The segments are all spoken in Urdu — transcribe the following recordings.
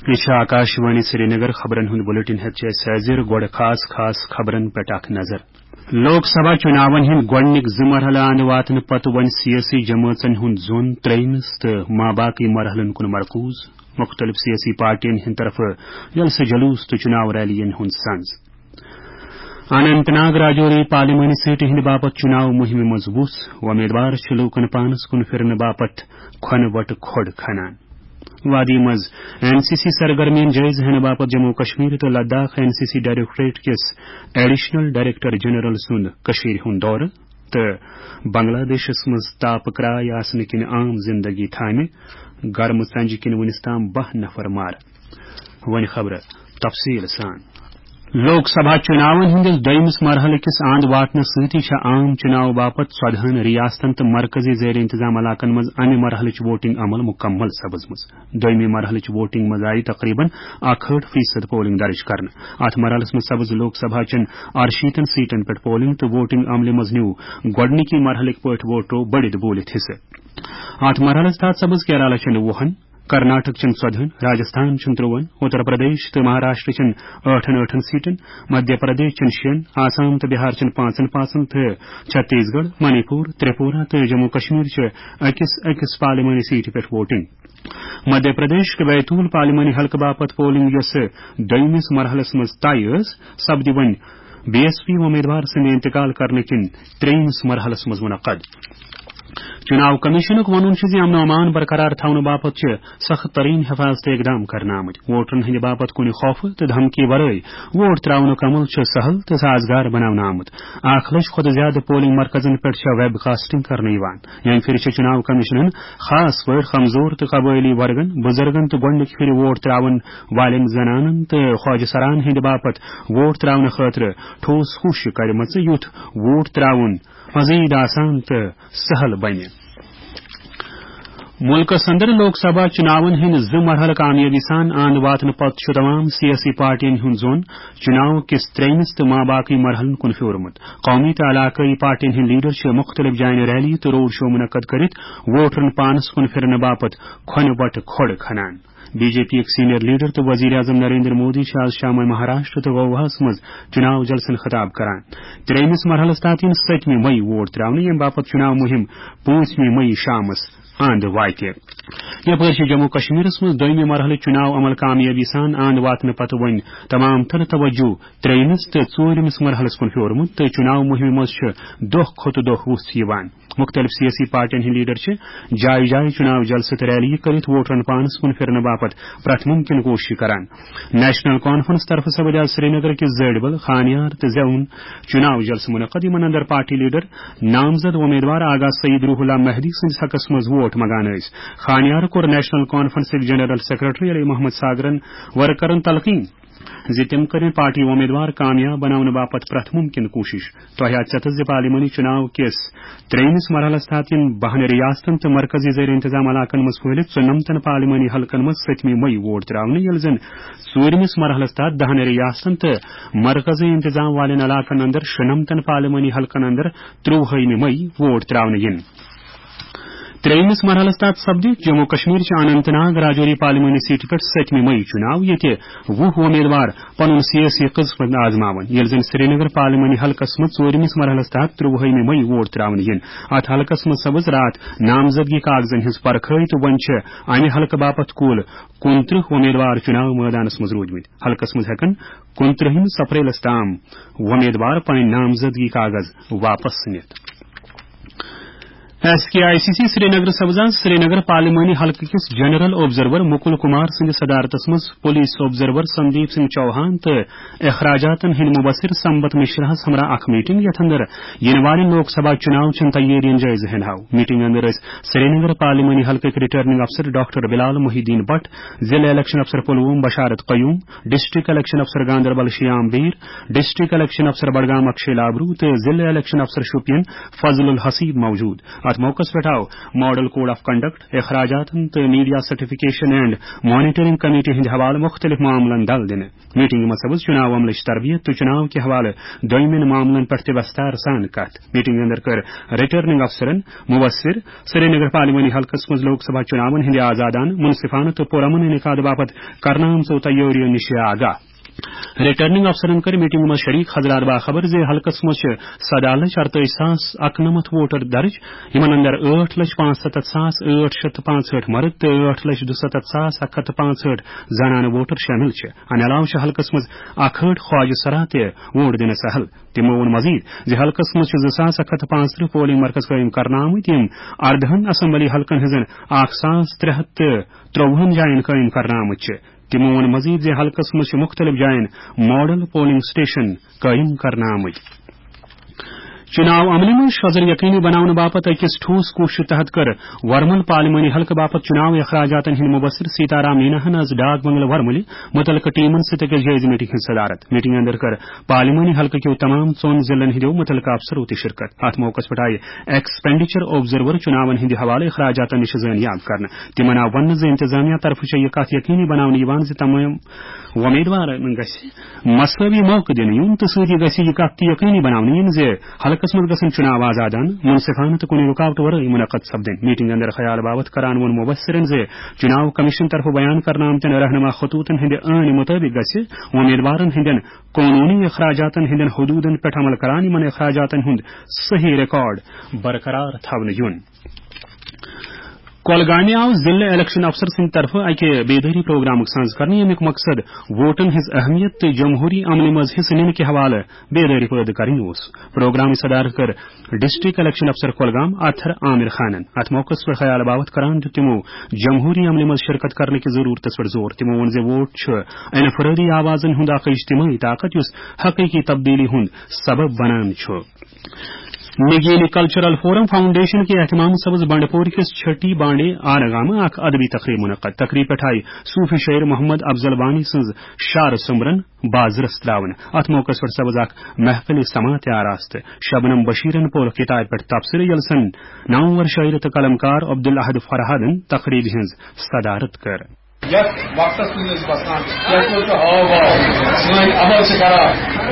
یہ آکاشوانی سری نگر خبرن ہند بلیٹن ہت سازر گوڑ خاص خبرن پہ اخ نظر لوک سبھا چناون ہند گوڑنک مرحلہ اند واتن پتہ ون سیاسی جماعتن ہند زون ترمس تو ماباقی مرحلن کن مرکوز مختلف سیاسی پارٹین ہند طرف جلسہ جلوس تو چناو ریلین ہند سنز اننت ناگ راجوری پارلیمانی سیٹ ہند باپت چناو مہم مضبوط امیدوار لوکن پانس کن پھرنے باپت کھن وٹ کھوڑ کھنان وادی مز این سی سی سرگرمین جائز ہین باپت جموں کشمیر تو Ladakh N C C directorate کس ایڈیشنل ڈائریکٹر جنرل سند کشیر ہند دور تو بنگلہ دیشس مز تاپ کرائے آسن کن عام زندگی تھامہ گرم سنج کن ونس تام 10 نفر مار ون خبر تفصیل سان لوک سبھا چناون ہندس دویمس مرحلہ کس آند واتن ستی عام چناو باپت 14 ریاستن تو مرکزی زیر انتظام علاقن مز امہ مرحلچ ووٹنگ عمل مکمل سپزمز دویمہ مرحلچ ووٹنگ مز آئی تقریباً 61% پولنگ درج کرنا ات مرحلس مز سپز لوک سبھا چن 68 سیٹن پہ پولنگ تو ووٹنگ عملہ مز نیو گوڑنکی مرحلک پہ ووٹرو بڑت بولت حصہ ات مرحلس تحت سپز کیرالہ چن 20 کرناٹک چن 14 راجستھان چن 53 اتر پردیش تو مہاراشٹر چن 8 سیٹن مدھیہ پردیش چن 6 آسام تو بہار چن 5 تو چھتیس گڑھ منی پور تریپورہ تو جموں کشمیر چھ اکس پارلیمانی سیٹ پہ ووٹنگ مدھیہ پردیش کے بیتول پارلیمانی حلقہ باپت پولنگ یس دویمس مرحلس مز طے سپد ون بی ایس پی امیدوار سند انتقال کرنے کن تریمس مرحلس مز منعقد چناو کمیشنک ونن امن و امان برقرار تھون باپت سخت ترین حفاظتی اقدام کرنا آمت ووٹرن ہند باپت کن خوف تو دھمکی ورائے ووٹ تراؤنک عمل سہل تو سازگار بنانا آمت 1 لچھ کھت زیادہ پولنگ مرکزن پہ ویب کاسٹنگ کرنے یعنی پھر چناو کمیشنن خاص پہ کمزور تو قبائلی ورگن بزرگن تو گوڈنک پھر ووٹ تراون والن زنانن تو خواجہ سران ہند باپت ووٹ تراؤن خاطر ٹھوس کوشش کرمچ یوتھ ووٹ تراؤن مزید آسان تو سہل بنہ ملک اندر لوک سبھا چناون ہند مرحلہ کامیابی سان آند واتن پت تمام سیاسی پارٹین ہند زون چناو کس تریمس تو ماباقی مرحلن کن پھیورمت قومی تو علاقائی پارٹین ہند لیڈر مختلف جائن ریلی تو روڈ شو منعقد کرت ووٹرن پانس کن پھرنے باپت کھن وٹ کھوڑ کھنان بی جے پی ایک سینئر لیڈر تو وزیر اعظم نریندر مودی آز شام مہاراشٹر تو گوواہس مز چناو جلسن خطاب کران تریمس مرحلس تحت 7 مئی ووٹ تراؤن یم باپت چناو مہم 5 مئی شامس آند وات یپر جموں کشمیرس مز دویمہ مرحلہ چناو عمل کامیابی سان آند واتن پتہ ون تمام تر توجہ تریمس تو ژورمس مرحلس کن پھیورمت تو چناو مہم مز دہ کھت دہ وس مختلف سیاسی پارٹین ہند لیڈر جائے جائے چناو جلسہ تو ریلی کرت ووٹرن پانس کن پھرنے باپت پرت ممکن کوشش کران نیشنل کانفرنس طرف سپد آز سری نگر کس زیڈبل خانیار تو زیون چناو جلسہ منعقد یمن اندر پارٹی لیڈر نامزد امیدوار آغا سعید روح اللہ مہدی سندس حقس مز ووٹ مگان خانیار کور national conference general secretary Ali Mohammad ساگرن ورکرن تلقین تم کریں پارٹی امیدوار کامیاب بناؤن باپت پرت ممکن کوشش تحت پارلیمانی چناو کس تریمس مرحلس تحت 12 ریاستن تو مرکزی زیر انتظام علاقن مز پھہلت 94 پارلیمانی حلقن مز 7 مئی ووٹ تراؤن یل زن 4مس مرحلس تحت 10 ریاستن تو مرکزی انتظام والن علاقن اندر 96 پارلیمانی حلقن اندر 23 مئی ووٹ تراؤن ین تریمس مرحلس تحت سپد جموں کشمیر اننت ناگ راجوری پارلیمانی سیٹ پہ 7 مئی چناو یہ 20 امیدوار پن سیاسی قسمت آزماون یل زن سری نگر پارلیمانی حلقس مز 4مس مرحلس تحت 23 مئی ووٹ تراؤن ین ات حلقس مز سپز رات نامزدگی کاغذن ہز پرکھائی تو ون امہ حلقہ باپت کل 29 امیدوار چناو میدانس مز روٗدمٕتۍ حلقس مز ہیکن 29 اپریلس تام امیدوار پن نامزدگی کاغذ واپس نت ایس کے آئی سی سری نگر سبزان سری نگر پارلیمانی حلقہ کس جنرل آبزرور مکل کمار سند صدارتس مز پولیس آبزرور سندیپ سنگھ چوہان تو اخراجاتن ہند مبصر سمبت مشرہ ہمراہ اخ میٹنگ یتھ اندر ین والن لوک سبھا چناو چن تیارین جائزہ ہنہو میٹنگ اندر سری نگر پارلیمانی حلقہ ریٹرننگ افسر doctor Bilal Mohi Uddin but ضلع الیکشن افسر پلوم بشارت قیوم ڈسٹرکٹ الیکشن افسر گاندربل شیام بیر ڈسٹرکٹ الیکشن افسر بڈگام اکشے لابرو تو ضلع الیکشن افسر شوپین فضل الحسیب موجود ات موقع پہ آو ماڈل کوڈ آف کنڈکٹ اخراجات تو media certification and monitoring committee ہند حوالہ مختلف معاملن دل دن میٹنگ میں سپز چناو عملچ تربیت تو چناو کے حوالہ دویمن معاملن پہ وستار سان کت میٹنگ اندر کر ریٹرننگ افسرن مبصر سری نگر پارلیمانی حلقس مز لوک سبھا چناون ہند آزادان منصفانہ تو پرامن انعقاد باپت کرنامژو تیاریو نش آگاہ ریٹرننگ افسرن کر میٹنگ میں شریک حضرات باخبر زِ حلقس مز 7,48,48 ووٹر درج یمن اندر 8,75,865 مرد تو 8,67,165 زنانہ ووٹر شامل امہ علاوہ حلقس مز 61 خواجہ سرا تہ ووٹ دن سہل تمو وون مزید زِ حلقس مز 2,135 پولنگ مرکز قائم کرنا آمت یم 14 اسمبلی حلقن ہزن 1,353 جائن قائم کرنا آمت تمو وون مزید زِ حلقس مز مختلف جائن ماڈل پولنگ سٹیشن قائم کرنا آمت چناو عمل میں شزر یقینی بناؤن باپت اکس ٹھوس کوشش تحت کر ورمل پارلیمانی حلقہ باپت چناو اخراجات ہند مبصر سیتارام مینا آز ڈاک بنگلہ ورمل متعلقہ ٹیمن ست جائزہ میٹنگ ہند صدارت میٹنگ اندر کر پارلیمانی حلقہ کیو تمام 4 ضلعن ہندو متعلقہ افسروں تہ شرکت ات موقع پہ آئی ایکسپینڈیچر آبزرور چناون ہند حوالہ اخراجات نش زنیاب کرنا تمن آو ون انتظامیہ طرف یہ کت یقینی بناؤن تمام امیدوارن مساوی موقع دن یون تو سی یہ کت یقینی بناؤن حلقس مز گھن چناو آزادان منصفانہ تو کن رکاوٹ ورائے منعقد سپدن میٹنگ اندر خیال باوت کران وون مبصرن چناو کمیشن طرف بیان کرنا آمتن رہنما خطوطن ہند عین مطابق گھہ امیدوارن ہندین قانونی اخراجاتن ہندین حدودن پہ عمل کران یمن اخراجاتن ہند صحیح ریکارڈ برقرار تھون یون کولگامہ آو ضلع الیکشن افسر سند طرف اکہ بیداری پروگرام ساز کرنے یمیک مقصد ووٹن ہز اہمیت تو جمہوری عمل مز حصہ نن کے حوالہ بیداری پید کریں پروگرام صدارت کر ڈسٹرکٹ الیکشن افسر کولگام اطہر عامر خانن ات موقع پر خیال باوت کران تمو جمہوری عمل مز شرکت کرنے کی ضرورت پر زور تمو ون ووٹ انفرادی آوازن ہند اخ اجتماعی طاقت اس حقیقی تبدیلی ہند سبب بنان نگین کلچرل فورم فاؤنڈیشن کے اہتمام سبز بنڈ پور کس چھٹی بانڈے آرگاہ میں اخ ادبی تقریب منعقد تقریب پہ آئی صوفی شاعر محمد افضل وانی سز شعر سمرن بازرس تراون ات موقع پر سبز اخ محفل سماعت آراست شبنم بشیرن پور کتاب پہ تبصرہ یلسن نامور شاعر تو قلمکار عبدالاحد فرہادن تقریب ہز صدارت کر وقت بسان سن عمل سے کرا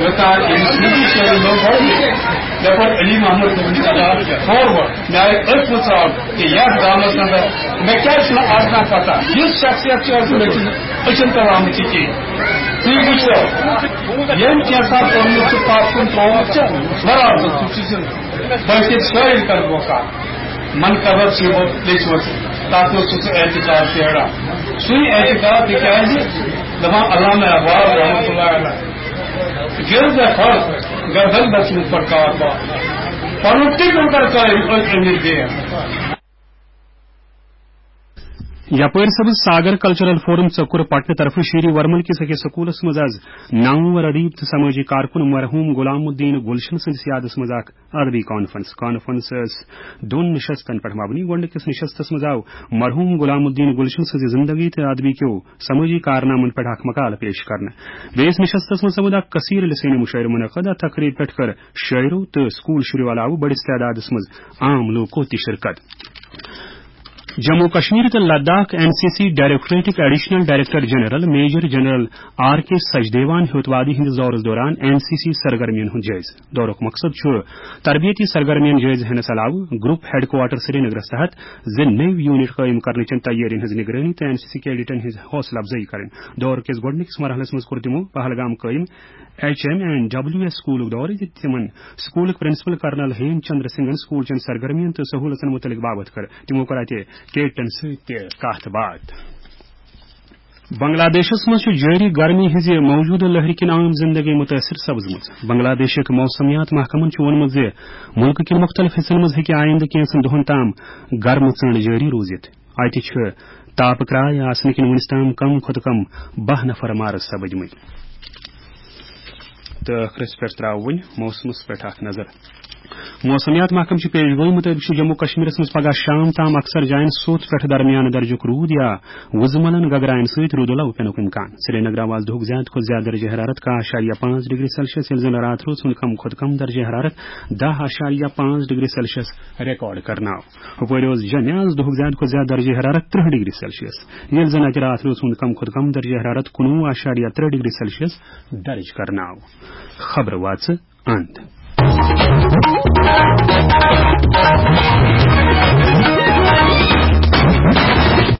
ڈاکٹر علی محمد فارورڈ میں پھر کہ یھ گامس اندر مے کیا آسان پتہ اس شخصیت اچھن تر آمت کہین تھی وچو یم کیسا پورمت پات کن تروت برابر بلکہ شاعر کر موقع من قبر سے لیچمت تک احتجاج پیڑا سی احتجاج تاز دپان علامہ اقبال رحمۃ اللہ علیہ گرد فرق گردن بچن پر کار پن ٹکن کر امیر دے یپر سبز ساگر کلچرل فورم ژکر پٹنہ طرف شیری ورمل کس اکس سکولس مز آز نامور ادیب تو سماجی کارکن مرحوم غلام الدین گلشن سندس یادس مز اخ ادبی کانفرنس دون نشستن پہ مبنی گوڈنکس نشستس مز آو مرحوم غلام الدین گلشن سز زندگی تو ادبی کیو سماجی کارنامن پہ اخ مقال پیش کرنا بیس نشستس مز سپد اخ کثیر لسانی مشاعرہ منعقد تقریب پہ کر شاعروں تو سکول شروع علاوہ بڑس تعداد مز عام لوکو تہ شرکت جموں کشمیر تو لداخ این سی سی ڈائریکٹوریٹک additional director general major general R K سجدیوان ہیوتوادی ہند دورس دوران این سی سی سرگرمین ہند جائزہ دورک مقصد تربیتی سرگرمین جائزہ ہنس علاوہ گروپ ہیڈ کوارٹر سری نگرس تحت نو یونٹ قائم کرنے چن تیاری ہز نگرانی تو این سی سی کیڈٹن ہز حوصلہ افزائی کریں دور کس گوڈنکس مرحلس مز کور تمو پہلگام قائم H M and W S school دور تمن school principal colonel Hem Chandra سنگھن سکول چن سرگرمین تو سہولتن متعلق بابت کر تمو کر کیڈٹن ست کت بات بنگلہ دیشس مز جاری گرمی ہز موجودہ لہر کن عام زندگی متاثر سپزمت بنگلہ دیش موسمیات محکمن وونمت ملک کن مختلف حصن مز ہیکہ آئندہ کینژن دہن تام گرم ژنڈ جاری روزت اتہ تاپ کرائے آسن کن ونس تام کم کھت کم 12 نفر مارس سپدمت تو ٲخرس پہ تراو ون موسمس پہ اخ نظر موسمیات محکمہ چہ پیشگوئی مطابق جموں کشمیر مز پگہ شام تام اکثر جائن سوت پہ درمیان درجک رود یا وزملن گگرائن ست رود لو پینک امکان. سری نگر آواز دہک زیادہ کھت زیادہ درجہ حرارت 10.5 ڈگری سیلسیس یل زن رات روز کم کھت کم درجہ حرارت 10.5 ڈگری سیلسیس ریکارڈ کرنا. ہپور جمع دہک زیادہ کھت زیادہ درجہ حرارت 30 ڈگری سیلسیس یل زن اتہ رات روز کم کھت کم درجہ حرارت 19.3 ڈگری سیلسیس درج کرنا. خبر واچ اند.